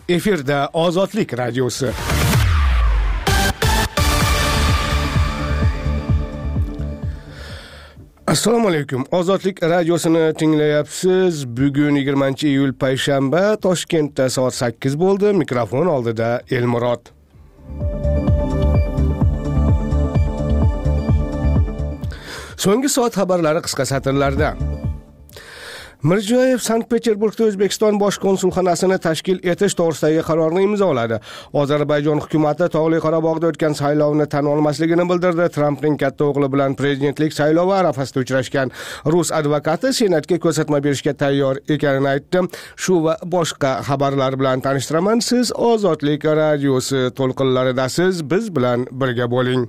Efirda Ozodlik radiosi. Assalomu alaykum. Ozodlik radiosini tinglayapsiz. Bugun 20-iyul payshanba, Toshkentda soat 8 bo'ldi. Mikrofon oldida Elmurod. So'nggi soat xabarlari qisqa satrlarda. Mirziyoyev Sankt-Peterburgda O'zbekiston bosh konsulxonasini tashkil etish to'g'risidagi qarorni imzoladi. Ozarbayjon hukumati Tog'li Qorabog'da o'tgan saylovni tan olmasligini bildirdi. Trampning katta o'g'li bilan prezidentlik saylovi arafasida uchrashgan rus advokati Senatga ko'rsatma berishga tayyor ekanini aytdi. Shu va boshqa xabarlar bilan tanishtiraman. Siz Ozodlik radiosi to'lqinlaridasiz. Biz bilan birga bo'ling.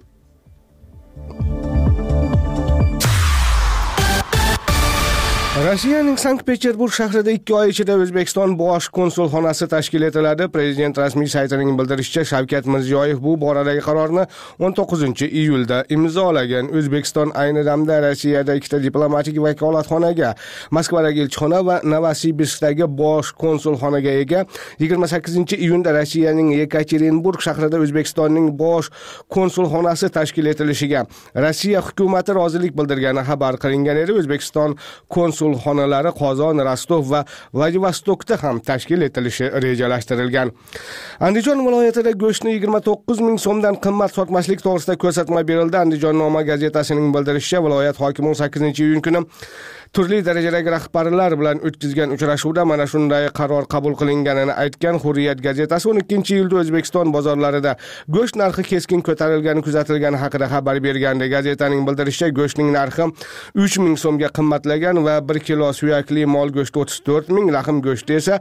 Rossiyaning Sankt-Peterburg shahrida 2 oy ichida O'zbekiston bosh konsulxonasi tashkil etiladi. Prezident rasmiy saytining bildirishicha, Shavkat Mirziyoyev bu boradagi qarorni 19-iyulda imzolagan. O'zbekiston ayni damda Rossiyada 2 diplomatik vakolatxonaga, Moskvadagi elchixona va Novosibirskdagi bosh konsulxonaga ega. 28-iyunda Rossiyaning Yekaterinburg shahrida O'zbekistonning bosh konsulxonasi tashkil etilishiga Rossiya hukumati rozilik bildirgani xabar qilingan edi. O'zbekiston konsulxonalari Qozon, Rostov va Vladivostokda ham tashkil etilishi rejalashtirilgan. Andijon viloyatida go'shtni 29 ming so'mdan qimmat sotmaslik to'g'risida ko'rsatma berildi. Andijonnoma gazetasining bildirishicha, viloyat hokimi 18-iyun kuni turli darajadagi rahbarlar bilan o'tkazgan uchrashuvda mana shunday qaror qabul qilinganini aytgan. Hurriyat gazetasi 12-iyulda O'zbekiston bozorlarida go'sht narxi keskin ko'tarilgani kuzatilgani haqida xabar bergandi. Gazetaning bildirishicha, go'shtning narxi 3 ming so'mga qimmatlagan va 1 kilo suyakli mol go'shti 34 ming, lahm go'shti esa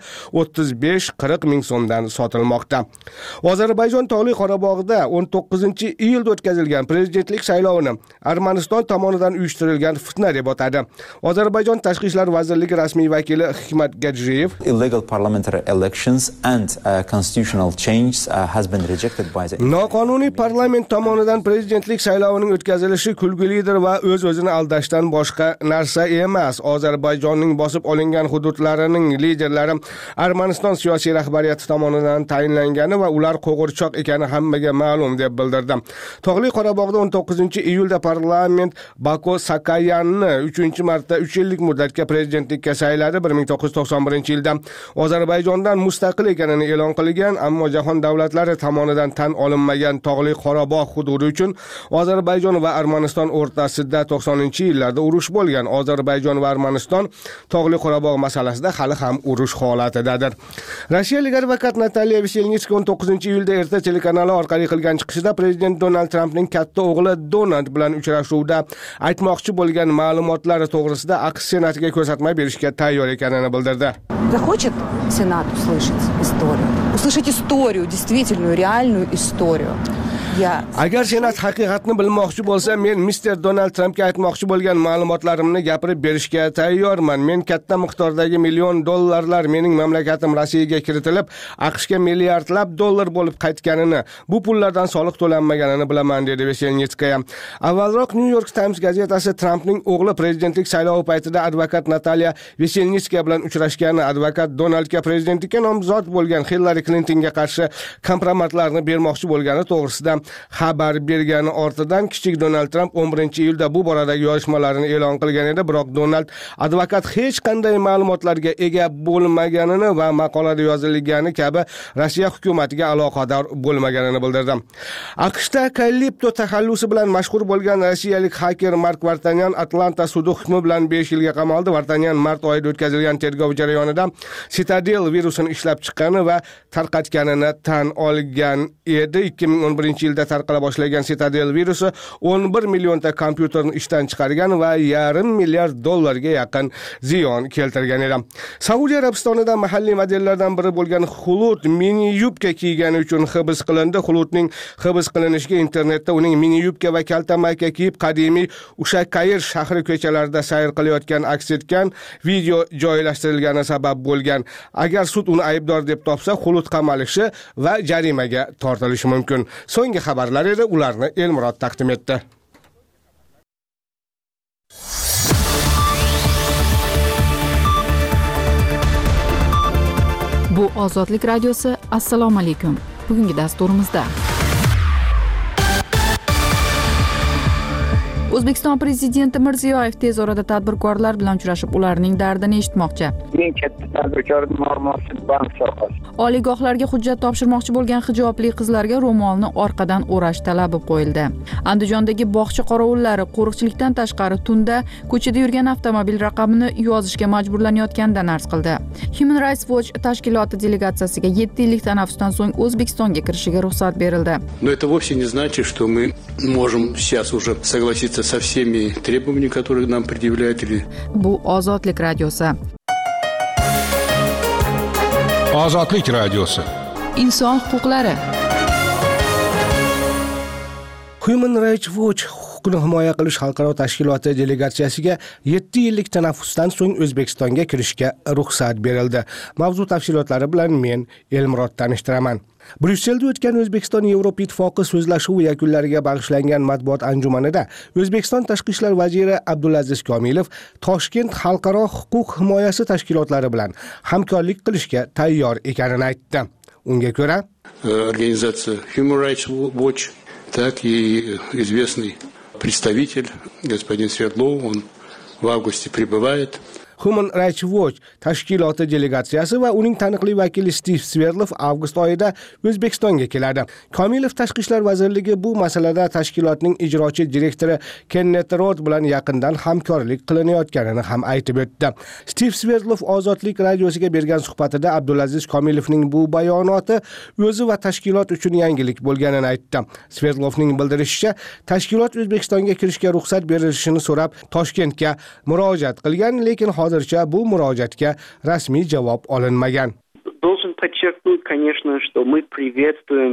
35-40 ming so'mdan sotilmoqda. Ozarbayjon Tog'li Qorabog'da 19-iyulda o'tkazilgan prezidentlik saylovini Armaniston tomonidan uyushtirilgan fitna deb atadi. Ozarbayjon Tashqi ishlar vazirligi rasmiy vakili Hikmat Gajiyev illegal parliamentary elections and constitutional change has been rejected by the noqonuniy parlament tomonidan prezidentlik saylovining o'tkazilishi kulgilidir va o'z-o'zini aldashdan boshqa narsa emas. Ozarbayjonning bosib olingan hududlarining liderlari Armaniston siyosiy rahbariyati tomonidan tayinlangani va ular qo'g'irchoq ekani hammaga ma'lum deb bildirdi. Tog'li Qorabog'da 19-iyulda parlament Bako Sakayanni 3-marta 3 yillik muddatga prezidentlikka sayladi. 1991-yilda Ozarbayjondan mustaqil ekanini e'lon qilgan, ammo jahon davlatlari tomonidan tan olinmagan Tog'li Qorabog' hududi uchun Ozarbayjon va Armaniston o'rtasida 90-yillarda urush bo'lgan. Ozarbayjon va Armaniston Tog'li Qorabog' masalasida hali ham urush holatidadir. Rossiyalik advokat Nataliya Veselnitskaya 19-iyulda Erta telekanali orqali qilgan chiqishida prezident Donald Trampning katta o'g'li Donald bilan uchrashuvda aytmoqchi bo'lgan ma'lumotlar to'g'risida AQSh Senatiga ko'rsatma berishga tayyor ekanini bildirdi. Захочет Сенат услышать историю, действительную, реальную историю. Agar Senat haqiqatni bilmoqchi bo'lsa, men Mr. Donald Trumpga aytmoqchi bo'lgan ma'lumotlarimni gapirib berishga tayyorman. Men katta miqdordagi $1,000,000 mening mamlakatim Rossiyaga kiritilib, AQShga milliardlab dollar bo'lib qaytganini, bu pullardan soliq to'lanmaganini bilaman, dedi Veselnitskaya. Avvalroq New York Times gazetasi Trumpning o'g'li prezidentlik saylovi paytida advokat Nataliya Veselnitskaya bilan uchrashgani, advokat Donaldga prezidentlikka nomzod bo'lgan Hillary Clintonga qarshi kompromatlarni bermoqchi bo'lgani to'g'risida xabar bergani ortidan kichik Donald Trump 11-iyulda bu boradagi yozishmalarini e'lon qilgan edi. Biroq Donald advokat hech qanday ma'lumotlarga ega bo'lmaganini va maqolada yozilgani kabi Rossiya hukumatiga aloqador bo'lmaganini bildirdi. AQShda Calypso taxallusi bilan mashhur bo'lgan rossiyalik haker Mark Vartanyan Atlanta sudi hukmi bilan 5 yilga qamaldi. Vartanyan mart oyida o'tkazilgan tergov jarayonida Citadel virusini ishlab chiqqani va tarqatganini tan olgan edi. 2011-yilda tarqala boshlagan Citadel virusi 11 millionta kompyuterni ishdan chiqargan va $1,5 milliard yaqin ziyon keltirgan edi. Saudiya Arabistonida mahalliy modellardan biri bo'lgan Xulut mini yubka kiygani uchun hibs qilindi. Xulutning hibs qilinishiga internetda uning mini yubka va kalta mayka kiyib qadimiy Ushakayr shahri ko'chalarida sayr qilayotgan aks etgan video joylashtirilgani sabab bo'lgan. Agar sud uni aybdor deb topsa, Xulut qamalishi va jarimaga tortilishi mumkin. So'nggi xabarlar edi, ularni Elmurod taqdim etdi. Bu Ozodlik radiosi, assalomu alaykum. Bugungi dasturimizda O'zbekiston prezidenti Mirziyoyev tez orada tadbirkorlar bilan uchrashib, ularning dardini eshitmoqchi. Eng katta tadbirkorning muammosi bank sohasi. Oliygohlarga hujjat topshirmoqchi bo'lgan hijobli qizlarga ro'molni orqadan o'rash talabi qo'yildi. Andijondagi bog'cha qorovullari qo'riqchilikdan tashqari tunda ko'chada yurgan avtomobil raqamini yozishga majburlanayotganidan arz qildi. Human Rights Watch tashkiloti delegatsiyasiga 7 yillik tanaffusdan so'ng O'zbekistonga kirishiga ruxsat berildi. Но это вовсе не значит, что мы можем сейчас уже согласиться со всеми требованиями, которые нам предъявляют. Bu Ozodlik radiosi. Ozodlik radiosi. Inson huquqlari. Human Rights Watch huquqni himoya qilish xalqaro tashkiloti delegatsiyasiga 7 yillik tanaffusdan so'ng O'zbekistonga kirishga ruxsat berildi. Mavzu tafsilotlari bilan men Elmurod tanishtiraman. Bryusselda o'tgan O'zbekiston Yevropa Ittifoqi so'zlashuvi yakunlariga bag'ishlangan matbuot anjumanida O'zbekiston tashqi ishlar vaziri Abdulaziz Komilov Toshkent xalqaro huquq himoyasi tashkilotlari bilan hamkorlik qilishga tayyor ekanini aytdi. Unga ko'ra, Организация Human Rights Watch, так и известный представитель господин Свердлов, он в августе прибывает. Human Rights Watch tashkiloti delegatsiyasi va uning taniqli vakili Steve Sverdlov avgust oyida O'zbekistonga keladi. Komilov Tashqi ishlar vazirligi bu masalada tashkilotning ijrochi direktori Kenneth Roth bilan yaqindan hamkorlik qilinayotganini ham aytib o'tdi. Steve Sverdlov Ozodlik radiosiga bergan suhbatida Abdulaziz Komilovning bu bayonoti o'zi va tashkilot uchun yangilik bo'lganini aytdi. Sverdlovning bildirishicha, tashkilot O'zbekistonga kirishga ruxsat berilishini so'rab Toshkentga murojaat qilgan, lekin hozircha bu murojaatga rasmiy javob olinmagan. Должен подчеркнуть, конечно, что мы приветствуем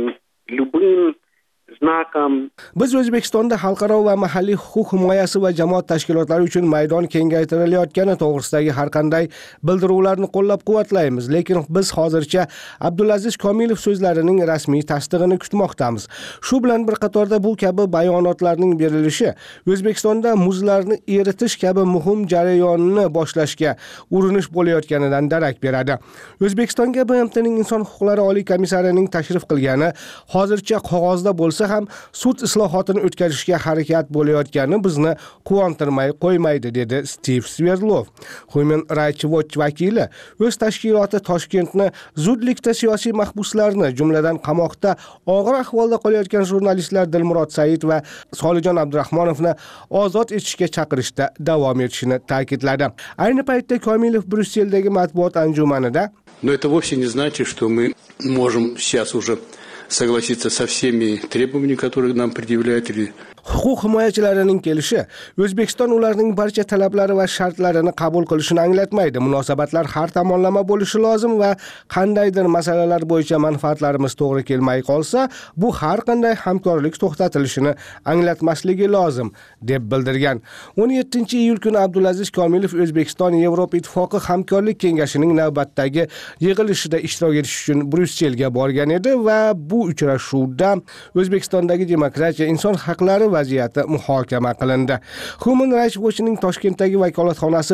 любым знаком. Biz O'zbekistonda xalqaro va mahalliy huquq himoyasi va jamoat tashkilotlari uchun maydon kengaytirilayotgani to'g'risidagi har qanday bildiruvlarni qo'llab-quvvatlaymiz, lekin biz hozircha Abdulaziz Komilov so'zlarining rasmiy tasdig'ini kutmoqdamiz. Shu bilan bir qatorda bu kabi bayonotlarning berilishi O'zbekistonda muzlarni eritish kabi muhim jarayonni boshlashga urinish bo'layotganidan darak beradi. O'zbekistonga BMTning inson huquqlari oliy komissarining tashrif qilgani hozircha qog'ozda bo'lsa ham sud islohotini o'tkazishga harakat bo'layotgani bizni quvontirmay qo'ymaydi, dedi Steve Sverdlov. Human Rights Watch vakili o'z tashkiloti Toshkentni zudlikda siyosiy mahbuslarni, jumladan qamoqda og'ir ahvolda qolayotgan jurnalistlar Dilmurod Said va Solijon Abdurahmonovni ozod etishga chaqirishda davom etishini ta'kidladi. Ayni paytda Komilov Bryusseldagi matbuot anjumanida, Но это вовсе не значит, что мы можем сейчас уже согласиться со всеми требованиями, которые нам предъявляют. Huquq himoyachilarining kelishi O'zbekiston ularning barcha talablari va shartlarini qabul qilishini anglatmaydi. Munosabatlar har tomonlama bo'lishi lozim va qandaydir masalalar bo'yicha manfaatlarimiz to'g'ri kelmay qolsa, bu har qanday hamkorlik to'xtatilishini anglatmasligi lozim, deb bildirgan. 17-iyul kuni Abdulaziz Komilov O'zbekiston Yevropa Ittifoqi hamkorlik kengashining navbatdagi yig'ilishida ishtirok etish uchun Bryusselga borgan edi va bu uchrashuvda O'zbekistondagi demokratiya, inson huquqlari vaziyati muhokama qilindi. Human Rights Watch'ning Toshkentdagi vakolatxonasi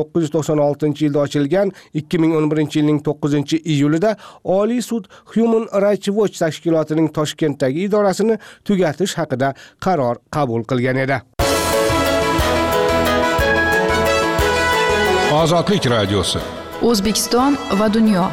1996-yilda ochilgan, 2011-yilning 9-iyulida Oliy sud Human Rights Watch tashkilotining Toshkentdagi idorasini tugatish haqida qaror qabul qilgan edi. Ozodlik radiosi. O'zbekiston va dunyo.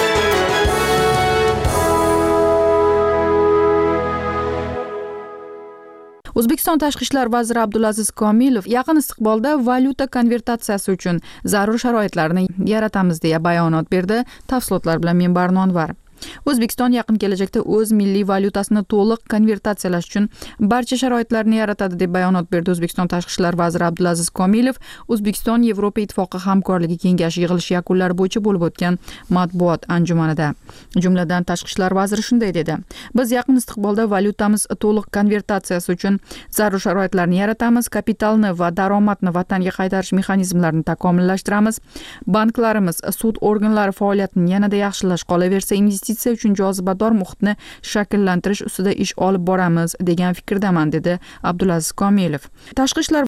O'zbekiston tashqi ishlar vaziri Abdulaziz Komilov yaqin istiqbolda valyuta konvertatsiyasi uchun zarur sharoitlarni yaratamiz deya bayonot berdi. Tafsilotlar bilan men Barno Anvar. O'zbekiston yaqin kelajakda o'z milliy valyutasini to'liq konvertatsiyalash uchun barcha sharoitlarni yaratadi deb bayonot berdi O'zbekiston tashqi ishlar vaziri Abdulaziz Komilov O'zbekiston Yevropa Ittifoqi hamkorligi kengashi yig'ilishi yakunlari bo'yicha bo'lib o'tgan matbuot anjumanida. Jumladan tashqi ishlar vaziri shunday dedi: "Biz yaqin istiqbolda valyutamiz to'liq konvertatsiyasi uchun zarur sharoitlarni yaratamiz, kapitalni va daromadni vatanga qaytarish mexanizmlarini takomillashtiramiz, banklarimiz, sud organlari faoliyatini yanada yaxshilash, qolaversa investitsiya uchun jozibador muhitni shakllantirish ustida ish olib boramiz degan fikrdaman, dedi Abdulaziz Komilov. Tashqi ishlar